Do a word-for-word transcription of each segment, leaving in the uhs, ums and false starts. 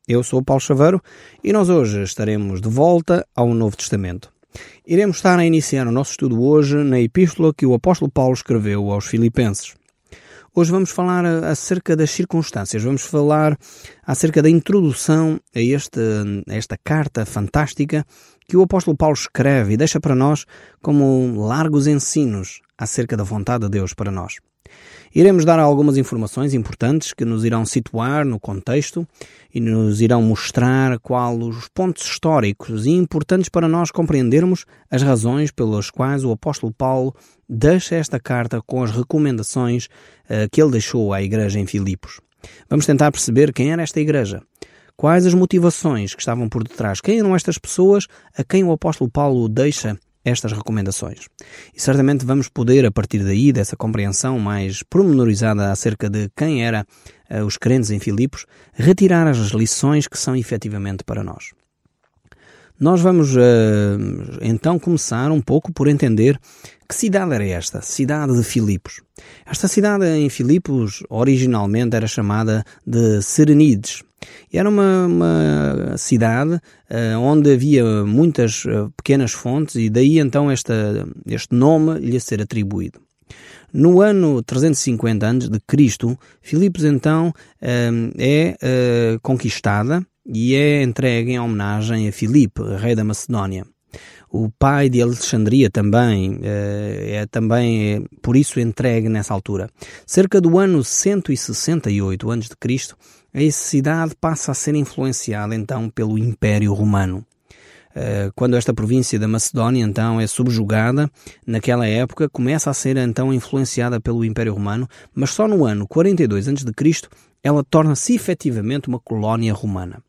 Eu sou o Paulo Chaveiro e nós hoje estaremos de volta ao Novo Testamento. Iremos estar a iniciar o nosso estudo hoje na epístola que o apóstolo Paulo escreveu aos Filipenses. Hoje vamos falar acerca das circunstâncias, vamos falar acerca da introdução a, este, a esta carta fantástica que o apóstolo Paulo escreve e deixa para nós como largos ensinos acerca da vontade de Deus para nós. Iremos dar algumas informações importantes que nos irão situar no contexto e nos irão mostrar quais os pontos históricos e importantes para nós compreendermos as razões pelas quais o apóstolo Paulo deixa esta carta com as recomendações uh, que ele deixou à igreja em Filipos. Vamos tentar perceber quem era esta igreja, quais as motivações que estavam por detrás, quem eram estas pessoas a quem o apóstolo Paulo deixa estas recomendações. E certamente vamos poder, a partir daí, dessa compreensão mais pormenorizada acerca de quem eram uh, os crentes em Filipos, retirar as lições que são efetivamente para nós. Nós vamos uh, então começar um pouco por entender que cidade era esta, cidade de Filipos. Esta cidade em Filipos originalmente era chamada de Serenides. E era uma, uma cidade uh, onde havia muitas uh, pequenas fontes e daí então esta, este nome lhe ser atribuído. No ano trezentos e cinquenta antes de Cristo, Filipos então uh, é uh, conquistada e é entregue em homenagem a Filipe, rei da Macedónia. O pai de Alexandria também é também é, por isso entregue nessa altura. Cerca do ano cento e sessenta e oito antes de Cristo, a cidade passa a ser influenciada então pelo Império Romano. Quando esta província da Macedónia então é subjugada, naquela época começa a ser então influenciada pelo Império Romano, mas só no ano quarenta e dois antes de Cristo ela torna-se efetivamente uma colónia romana.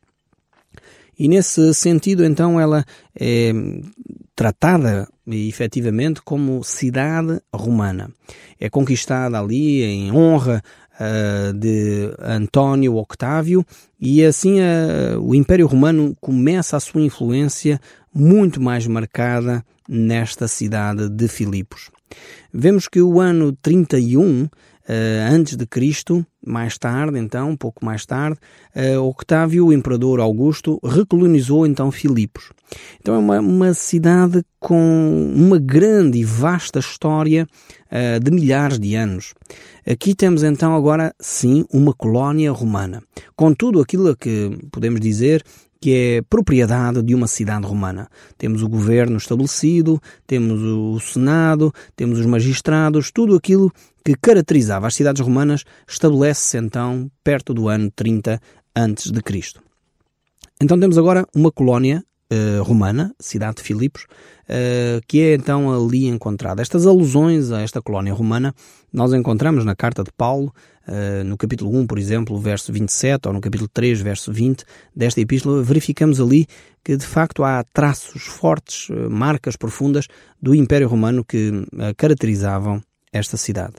E nesse sentido, então, ela é tratada, efetivamente, como cidade romana. É conquistada ali em honra uh, de António Octávio e assim uh, o Império Romano começa a sua influência muito mais marcada nesta cidade de Filipos. Vemos que o ano trinta e um Uh, antes de Cristo, mais tarde, então, um pouco mais tarde, uh, Octávio, o imperador Augusto, recolonizou então Filipos. Então é uma, uma cidade com uma grande e vasta história uh, de milhares de anos. Aqui temos então agora, sim, uma colónia romana, com tudo aquilo que podemos dizer que é propriedade de uma cidade romana. Temos o governo estabelecido, temos o senado, temos os magistrados, tudo aquilo que caracterizava as cidades romanas estabelece-se então perto do ano trinta antes de Cristo. Então temos agora uma colónia uh, romana, cidade de Filipos, uh, que é então ali encontrada. Estas alusões a esta colónia romana nós encontramos na carta de Paulo, uh, no capítulo um, por exemplo, verso vinte e sete, ou no capítulo três, verso vinte, desta epístola, verificamos ali que de facto há traços fortes, uh, marcas profundas do Império Romano que uh, caracterizavam esta cidade.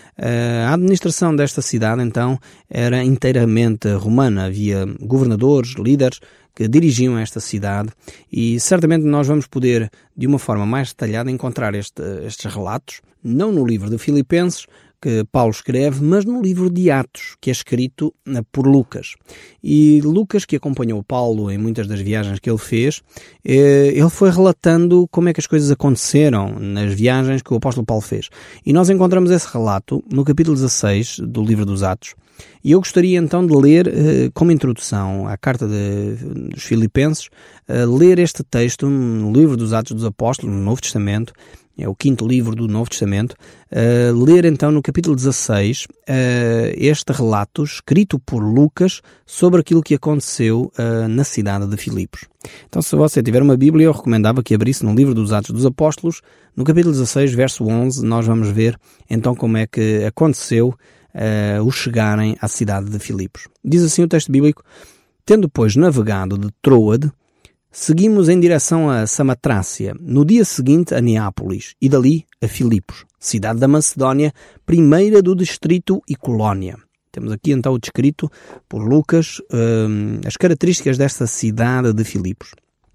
A administração desta cidade, então, era inteiramente romana. Havia governadores, líderes que dirigiam esta cidade e certamente nós vamos poder, de uma forma mais detalhada, encontrar este, estes relatos, não no livro de Filipenses, que Paulo escreve, mas no livro de Atos, que é escrito por Lucas. E Lucas, que acompanhou Paulo em muitas das viagens que ele fez, ele foi relatando como é que as coisas aconteceram nas viagens que o apóstolo Paulo fez. E nós encontramos esse relato no capítulo dezasseis do livro dos Atos. E eu gostaria então de ler, como introdução à carta de, dos Filipenses, ler este texto no livro dos Atos dos Apóstolos, no Novo Testamento, é o quinto livro do Novo Testamento, uh, ler então no capítulo dezasseis uh, este relato escrito por Lucas sobre aquilo que aconteceu uh, na cidade de Filipos. Então, se você tiver uma Bíblia, eu recomendava que abrisse no livro dos Atos dos Apóstolos, no capítulo dezasseis, verso onze, nós vamos ver então como é que aconteceu uh, o chegarem à cidade de Filipos. Diz assim o texto bíblico: tendo, pois, navegado de Troade, seguimos em direção a Samatrácia, no dia seguinte a Neápolis e dali a Filipos, cidade da Macedónia, primeira do distrito e colónia. Temos aqui então descrito por Lucas hum, as características desta cidade de Filipos.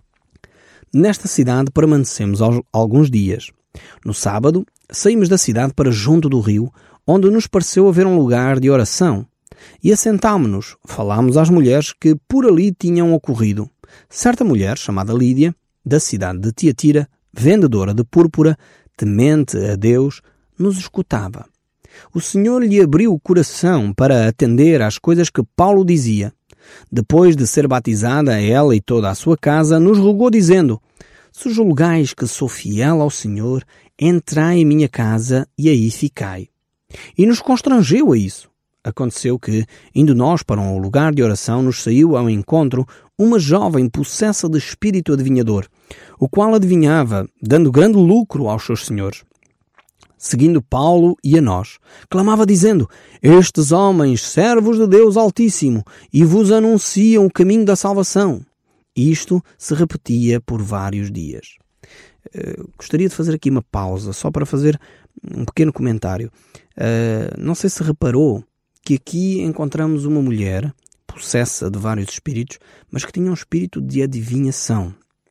Nesta cidade permanecemos alguns dias. No sábado, saímos da cidade para junto do rio, onde nos pareceu haver um lugar de oração, E assentámo-nos, falámos às mulheres que por ali tinham ocorrido. Certa mulher, chamada Lídia, da cidade de Tiatira, vendedora de púrpura, temente a Deus, nos escutava. O Senhor lhe abriu o coração para atender às coisas que Paulo dizia. Depois de ser batizada ela e toda a sua casa, nos rogou dizendo: se julgais que sou fiel ao Senhor, entrai em minha casa e aí ficai. E nos constrangeu a isso. Aconteceu que, indo nós para um lugar de oração, nos saiu ao encontro uma jovem possessa de espírito adivinhador, o qual adivinhava, dando grande lucro aos seus senhores. Seguindo Paulo e a nós, clamava dizendo: estes homens, servos de Deus Altíssimo, e vos anunciam o caminho da salvação. Isto se repetia por vários dias. Uh, gostaria de fazer aqui uma pausa, só para fazer um pequeno comentário. Uh, não sei se reparou que aqui encontramos uma mulher possessa de vários espíritos, mas que tinha um espírito de adivinhação.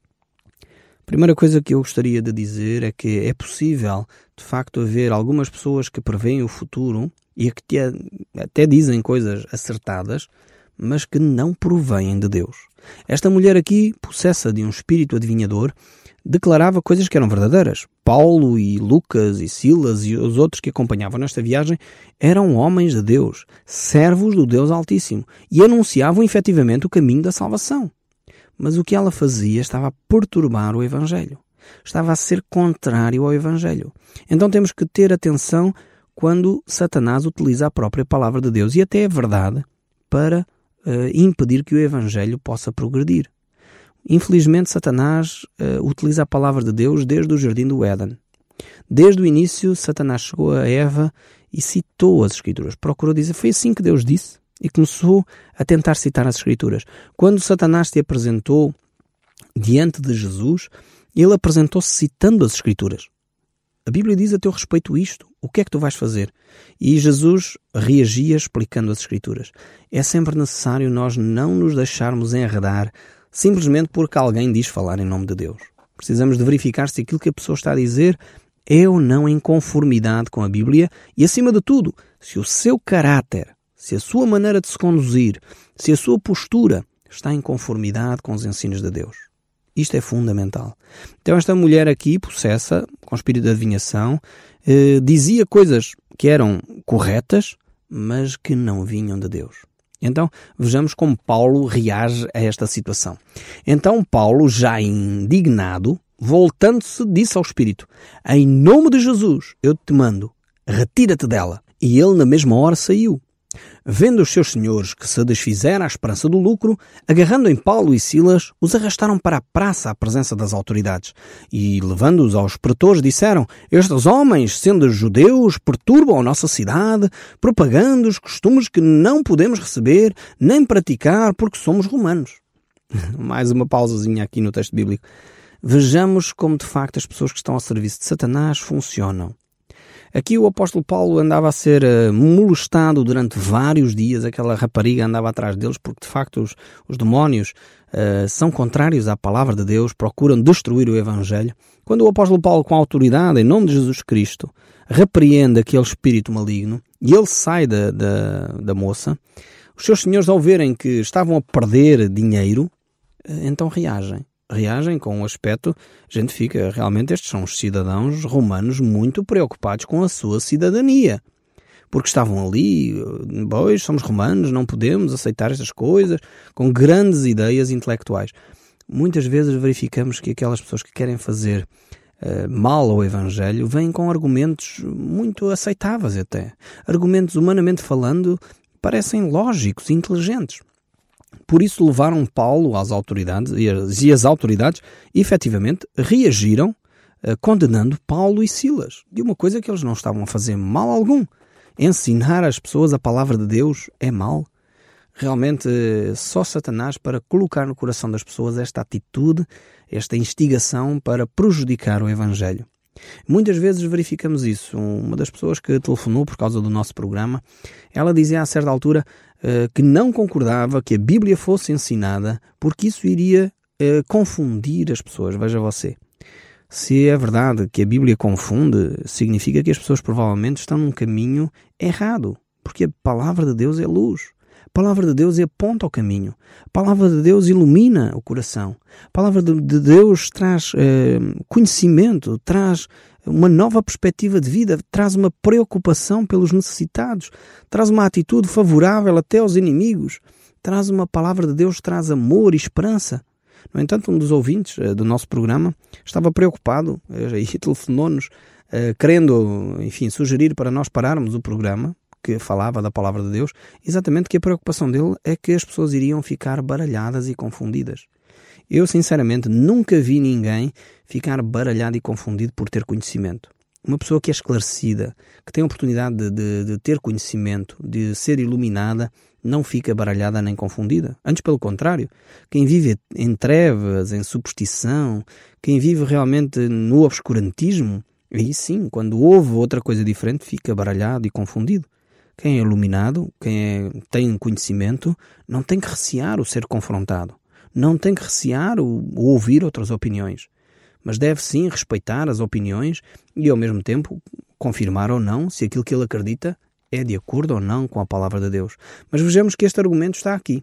A primeira coisa que eu gostaria de dizer é que é possível, de facto, haver algumas pessoas que preveem o futuro e que até dizem coisas acertadas, mas que não provêm de Deus. Esta mulher aqui, possessa de um espírito adivinhador, declarava coisas que eram verdadeiras. Paulo e Lucas e Silas e os outros que acompanhavam nesta viagem eram homens de Deus, servos do Deus Altíssimo, e anunciavam efetivamente o caminho da salvação. Mas o que ela fazia estava a perturbar o Evangelho. Estava a ser contrário ao Evangelho. Então temos que ter atenção quando Satanás utiliza a própria palavra de Deus, e até é verdade, para uh, impedir que o Evangelho possa progredir. Infelizmente, Satanás uh, utiliza a palavra de Deus desde o Jardim do Éden. Desde o início, Satanás chegou a Eva e citou as Escrituras. Procurou dizer, foi assim que Deus disse, e começou a tentar citar as Escrituras. Quando Satanás se apresentou diante de Jesus, ele apresentou-se citando as Escrituras. A Bíblia diz a teu respeito isto. O que é que tu vais fazer? E Jesus reagia explicando as Escrituras. É sempre necessário nós não nos deixarmos enredar simplesmente porque alguém diz falar em nome de Deus. Precisamos de verificar se aquilo que a pessoa está a dizer é ou não em conformidade com a Bíblia e, acima de tudo, se o seu caráter, se a sua maneira de se conduzir, se a sua postura está em conformidade com os ensinos de Deus. Isto é fundamental. Então esta mulher aqui, possessa, com espírito de adivinhação, eh, dizia coisas que eram corretas, mas que não vinham de Deus. Então vejamos como Paulo reage a esta situação. Então Paulo, já indignado, voltando-se, disse ao espírito: em nome de Jesus, eu te mando, retira-te dela. E ele na mesma hora saiu. Vendo os seus senhores que se desfizera à esperança do lucro, agarrando em Paulo e Silas, os arrastaram para a praça à presença das autoridades e, levando-os aos pretores, disseram: estes homens, sendo judeus, perturbam a nossa cidade, propagando os costumes que não podemos receber nem praticar porque somos romanos. Mais uma pausazinha aqui no texto bíblico. Vejamos como de facto as pessoas que estão ao serviço de Satanás funcionam. Aqui o apóstolo Paulo andava a ser uh, molestado durante vários dias, aquela rapariga andava atrás deles porque de facto os, os demónios uh, são contrários à palavra de Deus, procuram destruir o Evangelho. Quando o apóstolo Paulo, com autoridade, em nome de Jesus Cristo, repreende aquele espírito maligno e ele sai da, da, da moça, os seus senhores, ao verem que estavam a perder dinheiro, uh, então reagem. reagem com um aspecto, a gente fica, realmente estes são os cidadãos romanos muito preocupados com a sua cidadania. Porque estavam ali, pois, somos romanos, não podemos aceitar estas coisas, com grandes ideias intelectuais. Muitas vezes verificamos que aquelas pessoas que querem fazer uh, mal ao Evangelho vêm com argumentos muito aceitáveis até. Argumentos, humanamente falando, parecem lógicos e inteligentes. Por isso levaram Paulo às autoridades e as, e as autoridades efetivamente reagiram uh, condenando Paulo e Silas de uma coisa que eles não estavam a fazer mal algum. Ensinar as pessoas a palavra de Deus é mal. Realmente uh, só Satanás para colocar no coração das pessoas esta atitude, esta instigação para prejudicar o Evangelho. Muitas vezes verificamos isso. Uma das pessoas que telefonou por causa do nosso programa, ela dizia a certa altura uh, que não concordava que a Bíblia fosse ensinada porque isso iria uh, confundir as pessoas. Veja você, se é verdade que a Bíblia confunde, significa que as pessoas provavelmente estão num caminho errado. Porque a palavra de Deus é luz. A palavra de Deus aponta o caminho. A palavra de Deus ilumina o coração. A palavra de Deus traz eh, conhecimento, traz uma nova perspectiva de vida, traz uma preocupação pelos necessitados, traz uma atitude favorável até aos inimigos, traz uma palavra de Deus, traz amor e esperança. No entanto, um dos ouvintes eh, do nosso programa estava preocupado eh, e telefonou-nos, eh, querendo, enfim, sugerir para nós pararmos o programa, que falava da palavra de Deus, exatamente que a preocupação dele é que as pessoas iriam ficar baralhadas e confundidas. Eu, sinceramente, nunca vi ninguém ficar baralhado e confundido por ter conhecimento. Uma pessoa que é esclarecida, que tem a oportunidade de, de, de ter conhecimento, de ser iluminada, não fica baralhada nem confundida. Antes, pelo contrário, quem vive em trevas, em superstição, quem vive realmente no obscurantismo, aí sim, quando ouve outra coisa diferente, fica baralhado e confundido. Quem é iluminado, quem é, tem conhecimento, não tem que recear o ser confrontado. Não tem que recear o, o ouvir outras opiniões. Mas deve sim respeitar as opiniões e ao mesmo tempo confirmar ou não se aquilo que ele acredita é de acordo ou não com a palavra de Deus. Mas vejamos que este argumento está aqui.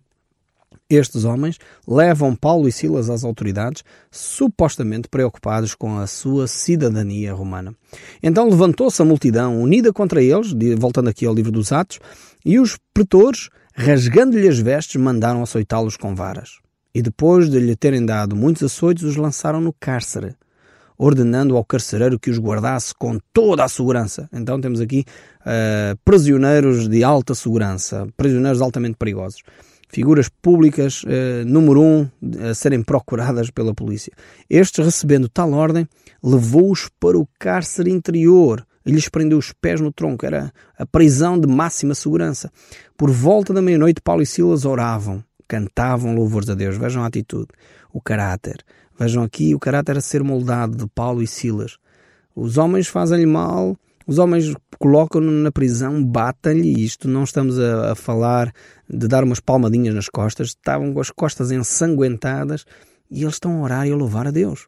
Estes homens levam Paulo e Silas às autoridades, supostamente preocupados com a sua cidadania romana. Então levantou-se a multidão unida contra eles, voltando aqui ao livro dos Atos, e os pretores, rasgando-lhe as vestes, mandaram açoitá-los com varas. E depois de lhe terem dado muitos açoites, os lançaram no cárcere, ordenando ao carcereiro que os guardasse com toda a segurança. Então temos aqui uh, prisioneiros de alta segurança, prisioneiros altamente perigosos. Figuras públicas, uh, número um, a serem procuradas pela polícia. Estes, recebendo tal ordem, levou-os para o cárcere interior e lhes prendeu os pés no tronco. Era a prisão de máxima segurança. Por volta da meia-noite, Paulo e Silas oravam, cantavam louvores a Deus. Vejam a atitude, o caráter. Vejam aqui o caráter a ser moldado de Paulo e Silas. Os homens fazem-lhe mal, os homens colocam-no na prisão, batem-lhe. Isto não estamos a, a falar de dar umas palmadinhas nas costas. Estavam com as costas ensanguentadas e eles estão a orar e a louvar a Deus.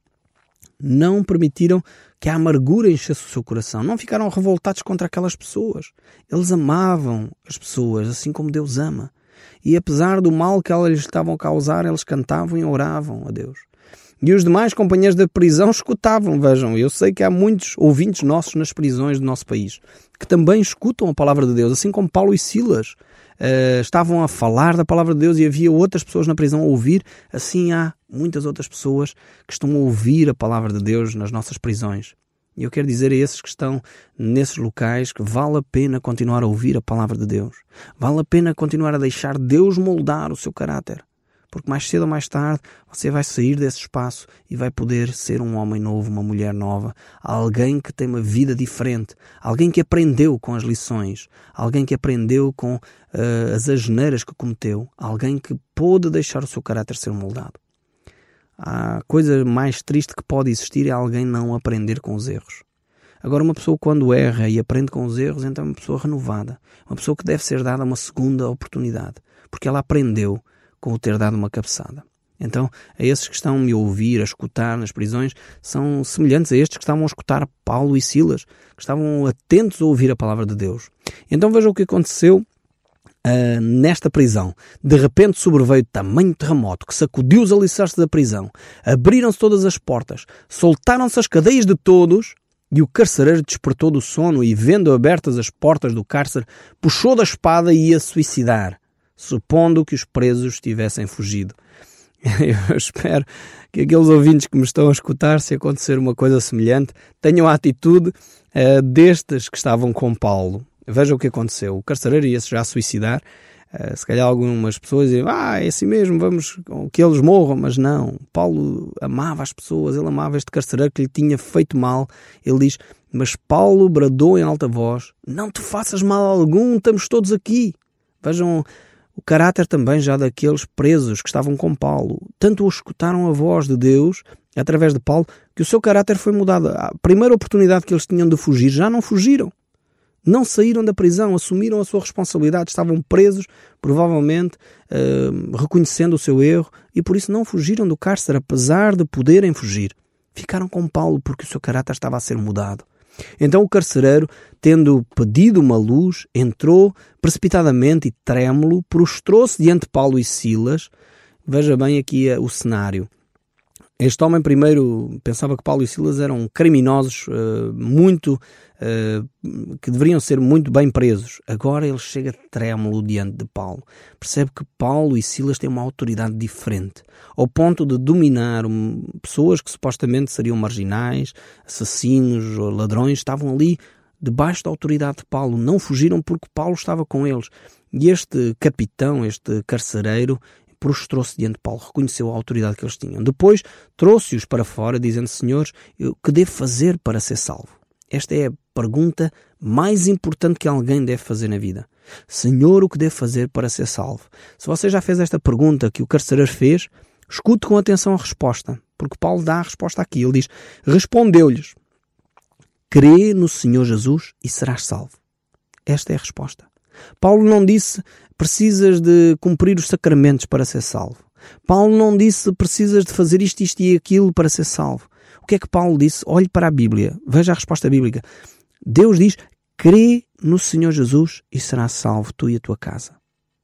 Não permitiram que a amargura enchesse o seu coração. Não ficaram revoltados contra aquelas pessoas. Eles amavam as pessoas assim como Deus ama. E apesar do mal que elas lhes estavam a causar, eles cantavam e oravam a Deus. E os demais companheiros da prisão escutavam. Vejam, eu sei que há muitos ouvintes nossos nas prisões do nosso país que também escutam a palavra de Deus, assim como Paulo e Silas uh, estavam a falar da palavra de Deus e havia outras pessoas na prisão a ouvir. Assim há muitas outras pessoas que estão a ouvir a palavra de Deus nas nossas prisões. E eu quero dizer a esses que estão nesses locais que vale a pena continuar a ouvir a palavra de Deus. Vale a pena continuar a deixar Deus moldar o seu caráter. Porque mais cedo ou mais tarde você vai sair desse espaço e vai poder ser um homem novo, uma mulher nova. Alguém que tem uma vida diferente. Alguém que aprendeu com as lições. Alguém que aprendeu com uh, as asneiras que cometeu. Alguém que pôde deixar o seu caráter ser moldado. A coisa mais triste que pode existir é alguém não aprender com os erros. Agora, uma pessoa quando erra e aprende com os erros, então é uma pessoa renovada. Uma pessoa que deve ser dada uma segunda oportunidade. Porque ela aprendeu com o ter dado uma cabeçada. Então, a esses que estão a me ouvir, a escutar nas prisões, são semelhantes a estes que estavam a escutar Paulo e Silas, que estavam atentos a ouvir a palavra de Deus. Então vejam o que aconteceu Uh, nesta prisão. De repente sobreveio tamanho terremoto que sacudiu os alicerces da prisão. Abriram-se todas as portas, soltaram-se as cadeias de todos e o carcereiro despertou do sono e, vendo abertas as portas do cárcere, puxou da espada e ia suicidar, supondo que os presos tivessem fugido. Eu espero que aqueles ouvintes que me estão a escutar, se acontecer uma coisa semelhante, tenham a atitude uh, destes que estavam com Paulo. Veja o que aconteceu. O carcereiro ia-se já suicidar. Uh, se calhar algumas pessoas diziam, ah, é assim mesmo, vamos que eles morram. Mas não. Paulo amava as pessoas. Ele amava este carcereiro que lhe tinha feito mal. Ele diz, mas Paulo bradou em alta voz, não te faças mal algum, estamos todos aqui. Vejam o caráter também já daqueles presos que estavam com Paulo. Tanto escutaram a voz de Deus, através de Paulo, que o seu caráter foi mudado. A primeira oportunidade que eles tinham de fugir, já não fugiram. Não saíram da prisão, assumiram a sua responsabilidade, estavam presos, provavelmente uh, reconhecendo o seu erro, e por isso não fugiram do cárcere, apesar de poderem fugir. Ficaram com Paulo porque o seu caráter estava a ser mudado. Então o carcereiro, tendo pedido uma luz, entrou precipitadamente e trêmulo, prostrou-se diante de Paulo e Silas. Veja bem aqui o cenário. Este homem primeiro pensava que Paulo e Silas eram criminosos uh, muito, uh, que deveriam ser muito bem presos. Agora ele chega trêmulo diante de Paulo. Percebe que Paulo e Silas têm uma autoridade diferente, ao ponto de dominar um, pessoas que supostamente seriam marginais, assassinos, ladrões, estavam ali debaixo da autoridade de Paulo. Não fugiram porque Paulo estava com eles. E este capitão, este carcereiro, prostrou-se diante de Paulo, reconheceu a autoridade que eles tinham. Depois trouxe-os para fora, dizendo: Senhores, o que devo fazer para ser salvo? Esta é a pergunta mais importante que alguém deve fazer na vida. Senhor, o que devo fazer para ser salvo? Se você já fez esta pergunta que o carcereiro fez, escute com atenção a resposta, porque Paulo dá a resposta aqui. Ele diz: respondeu-lhes: crê no Senhor Jesus e serás salvo. Esta é a resposta. Paulo não disse: precisas de cumprir os sacramentos para ser salvo. Paulo não disse: precisas de fazer isto, isto e aquilo para ser salvo. O que é que Paulo disse? Olhe para a Bíblia, veja a resposta bíblica. Deus diz: crê no Senhor Jesus e serás salvo, tu e a tua casa.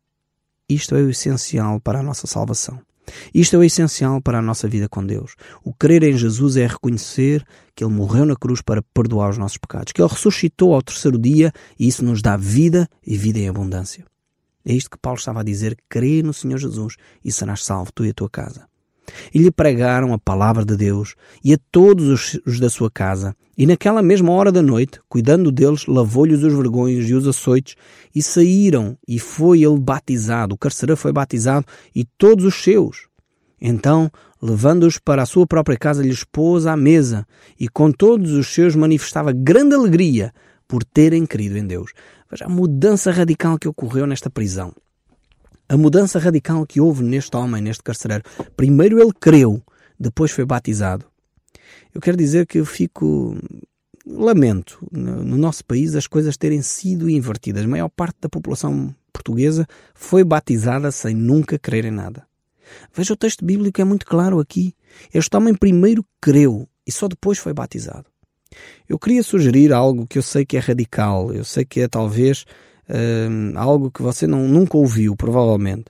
Isto é o essencial para a nossa salvação. Isto é o essencial para a nossa vida com Deus. O crer em Jesus é reconhecer que Ele morreu na cruz para perdoar os nossos pecados, que Ele ressuscitou ao terceiro dia e isso nos dá vida e vida em abundância. É isto que Paulo estava a dizer: crê no Senhor Jesus e serás salvo, tu e a tua casa. E lhe pregaram a palavra de Deus e a todos os, os da sua casa. E naquela mesma hora da noite, cuidando deles, lavou-lhes os vergonhos e os açoites e saíram, e foi ele batizado. O carcereiro foi batizado e todos os seus. Então, levando-os para a sua própria casa, lhes pôs à mesa e com todos os seus manifestava grande alegria por terem crido em Deus. Veja a mudança radical que ocorreu nesta prisão. A mudança radical que houve neste homem, neste carcereiro. Primeiro ele creu, depois foi batizado. Eu quero dizer que eu fico... Lamento, no nosso país, as coisas terem sido invertidas. A maior parte da população portuguesa foi batizada sem nunca crer em nada. Veja o texto bíblico, é muito claro aqui. Este homem primeiro creu e só depois foi batizado. Eu queria sugerir algo que eu sei que é radical, eu sei que é talvez uh, algo que você não, nunca ouviu, provavelmente.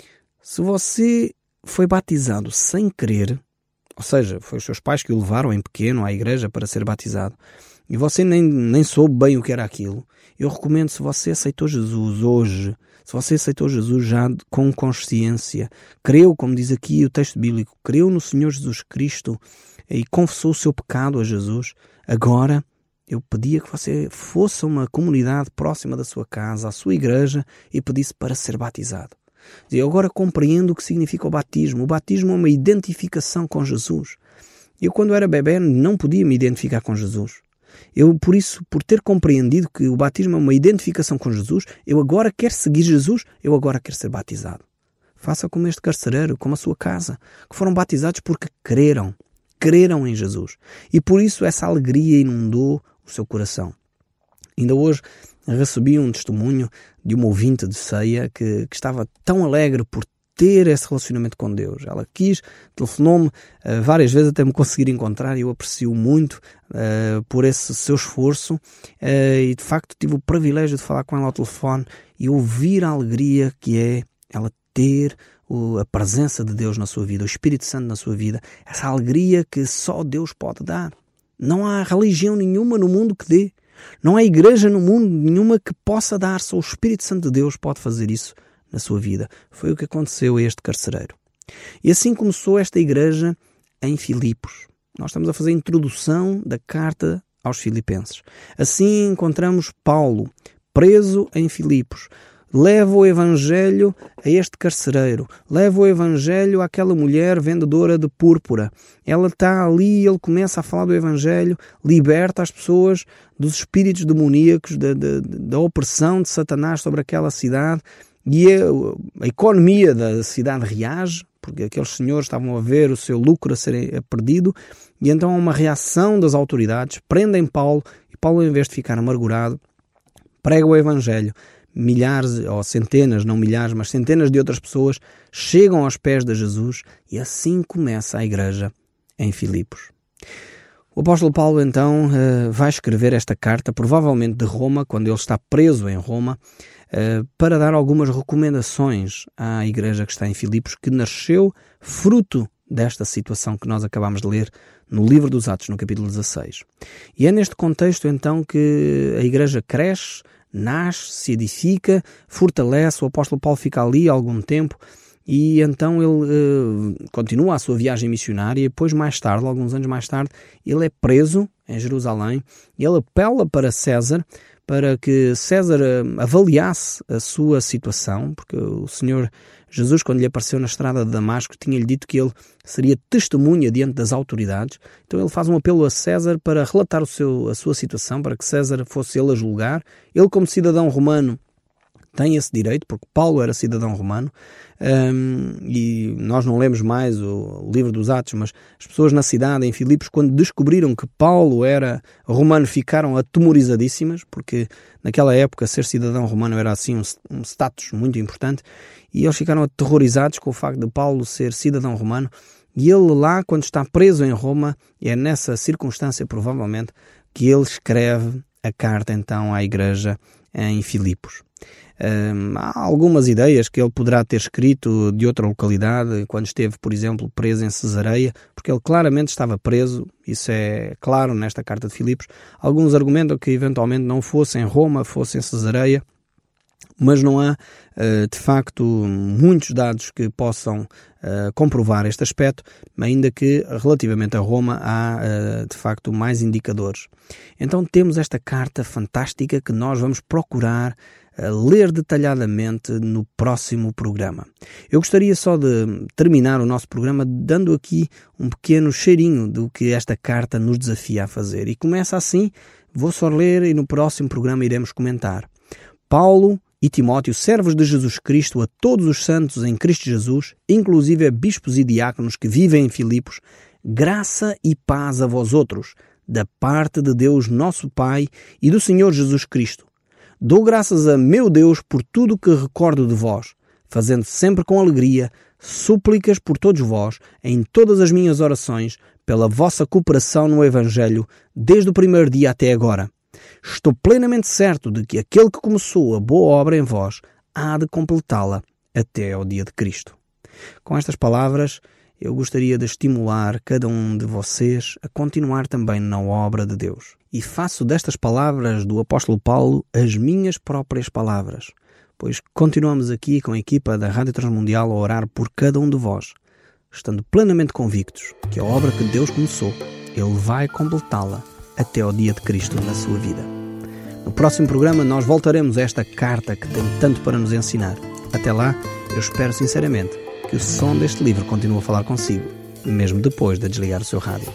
Se você foi batizado sem crer, ou seja, foi os seus pais que o levaram em pequeno à igreja para ser batizado, e você nem, nem soube bem o que era aquilo, eu recomendo, se você aceitou Jesus hoje, se você aceitou Jesus já com consciência, creu, como diz aqui o texto bíblico, creu no Senhor Jesus Cristo e confessou o seu pecado a Jesus, agora eu pedia que você fosse a uma comunidade próxima da sua casa, à sua igreja, e pedisse para ser batizado. Eu agora compreendo o que significa o batismo. O batismo é uma identificação com Jesus. Eu, quando era bebê, não podia me identificar com Jesus. Eu, por isso, por ter compreendido que o batismo é uma identificação com Jesus, eu agora quero seguir Jesus, eu agora quero ser batizado. Faça como este carcereiro, como a sua casa, que foram batizados porque creram. Creram em Jesus. E por isso essa alegria inundou o seu coração. Ainda hoje recebi um testemunho de uma ouvinte de ceia que, que estava tão alegre por ter esse relacionamento com Deus. Ela quis, telefonou-me uh, várias vezes até me conseguir encontrar, e eu aprecio muito uh, por esse seu esforço uh, e de facto tive o privilégio de falar com ela ao telefone e ouvir a alegria que é ela ter o, a presença de Deus na sua vida, o Espírito Santo na sua vida, essa alegria que só Deus pode dar. Não há religião nenhuma no mundo que dê. Não há igreja no mundo nenhuma que possa dar, só o Espírito Santo de Deus pode fazer isso na sua vida. Foi o que aconteceu a este carcereiro. E assim começou esta igreja em Filipos. Nós estamos a fazer a introdução da carta aos Filipenses. Assim encontramos Paulo, preso em Filipos. Leva o Evangelho a este carcereiro. Leva o Evangelho àquela mulher vendedora de púrpura. Ela está ali e ele começa a falar do Evangelho, liberta as pessoas dos espíritos demoníacos, da, da, da opressão de Satanás sobre aquela cidade. E a, a economia da cidade reage, porque aqueles senhores estavam a ver o seu lucro a ser perdido. E então há uma reação das autoridades, prendem Paulo, e Paulo, em vez de ficar amargurado, prega o Evangelho. Milhares, ou centenas, não milhares, mas centenas de outras pessoas chegam aos pés de Jesus, e assim começa a igreja em Filipos. O apóstolo Paulo, então, vai escrever esta carta, provavelmente de Roma, quando ele está preso em Roma, para dar algumas recomendações à igreja que está em Filipos, que nasceu fruto desta situação que nós acabamos de ler no livro dos Atos, no capítulo dezasseis. E é neste contexto, então, que a igreja cresce, nasce, se edifica, fortalece. O apóstolo Paulo fica ali algum tempo e então ele uh, continua a sua viagem missionária e depois, mais tarde, alguns anos mais tarde, ele é preso em Jerusalém e ele apela para César para que César uh, avaliasse a sua situação, porque o Senhor Jesus, quando lhe apareceu na estrada de Damasco, tinha-lhe dito que ele seria testemunha diante das autoridades. Então ele faz um apelo a César para relatar o seu, a sua situação, para que César fosse ele a julgar. Ele, como cidadão romano, tem esse direito, porque Paulo era cidadão romano, um, e nós não lemos mais o, o livro dos Atos, mas as pessoas na cidade, em Filipos, quando descobriram que Paulo era romano, ficaram atemorizadíssimas, porque naquela época ser cidadão romano era assim um, um status muito importante, e eles ficaram aterrorizados com o facto de Paulo ser cidadão romano, e ele lá, quando está preso em Roma, é nessa circunstância, provavelmente, que ele escreve a carta, então, à igreja em Filipos. Um, há algumas ideias que ele poderá ter escrito de outra localidade, quando esteve, por exemplo, preso em Cesareia, porque ele claramente estava preso, isso é claro nesta carta de Filipos. Alguns argumentam que eventualmente não fosse em Roma, fosse em Cesareia, mas não há, de facto, muitos dados que possam comprovar este aspecto, ainda que relativamente a Roma há, de facto, mais indicadores. Então temos esta carta fantástica que nós vamos procurar ler detalhadamente no próximo programa. Eu gostaria só de terminar o nosso programa dando aqui um pequeno cheirinho do que esta carta nos desafia a fazer. E começa assim, vou só ler e no próximo programa iremos comentar. Paulo e Timóteo, servos de Jesus Cristo, a todos os santos em Cristo Jesus, inclusive a bispos e diáconos que vivem em Filipos, graça e paz a vós outros, da parte de Deus nosso Pai e do Senhor Jesus Cristo. Dou graças a meu Deus por tudo que recordo de vós, fazendo sempre com alegria súplicas por todos vós, em todas as minhas orações, pela vossa cooperação no Evangelho, desde o primeiro dia até agora. Estou plenamente certo de que aquele que começou a boa obra em vós há de completá-la até ao dia de Cristo. Com estas palavras, eu gostaria de estimular cada um de vocês a continuar também na obra de Deus. E faço destas palavras do apóstolo Paulo as minhas próprias palavras, pois continuamos aqui com a equipa da Rádio Transmundial a orar por cada um de vós, estando plenamente convictos que a obra que Deus começou, Ele vai completá-la até ao dia de Cristo na sua vida. No próximo programa nós voltaremos a esta carta que tem tanto para nos ensinar. Até lá, eu espero sinceramente que o som deste livro continue a falar consigo, mesmo depois de desligar o seu rádio.